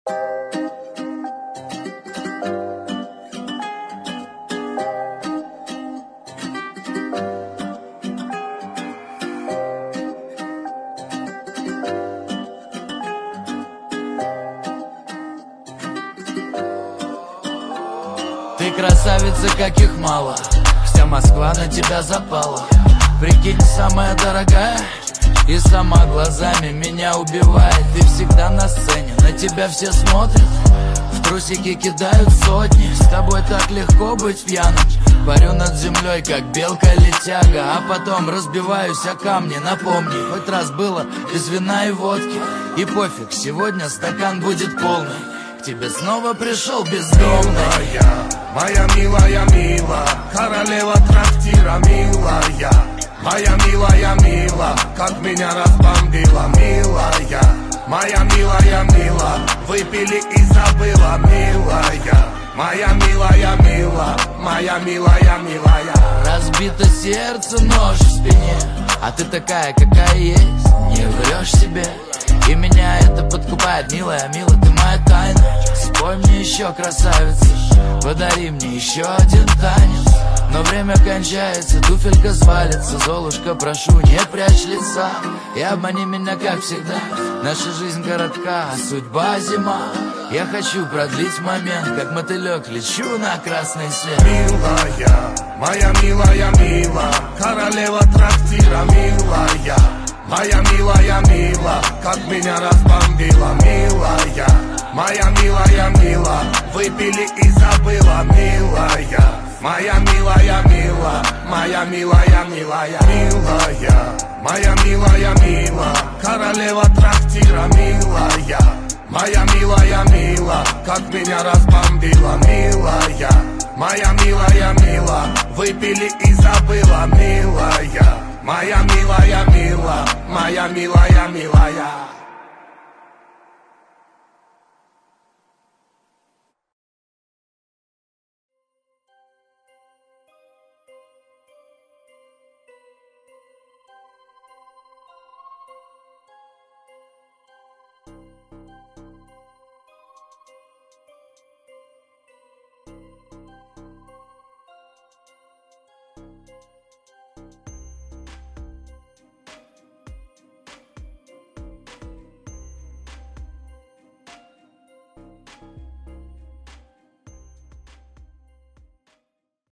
Ты красавица, каких мало, вся Москва на тебя запала. Прикинь, самая дорогая, и сама глазами меня убивает. Ты всегда на сцене, на тебя все смотрят, в трусики кидают сотни. С тобой так легко быть пьяным. Парю над землей, как белка-летяга, а потом разбиваюсь о камни. Напомни, хоть раз было без вина и водки, и пофиг, сегодня стакан будет полный. К тебе снова пришел бездомный. Моя милая, мила, королева трактира, милая. Моя милая, мила, как меня разбомбила, милая. Моя милая, мила, выпили и забыла, милая. Моя милая, мила, моя милая, милая. Разбито сердце, нож в спине, а ты такая, какая есть, не врешь себе. И меня это подкупает, милая, мила, ты моя тайна. Спой мне еще, красавица, подари мне еще один танец. Но время кончается, туфелька свалится. Золушка, прошу, не прячь лица и обмани меня, как всегда. Наша жизнь коротка, а судьба зима. Я хочу продлить момент, как мотылек лечу на красный свет. Милая, моя милая, мила, королева трактира, милая. Моя милая, мила, как меня разбомбила, милая. Моя милая, мила, выпили и забыла, милая. Моя милая, мила, моя милая, милая. Милая, моя милая, мила, королева трактира, милая. Моя милая, мила, как меня разбомбила, милая. Моя милая, мила, выпили и забыла, милая. Моя милая, мила, моя милая, милая.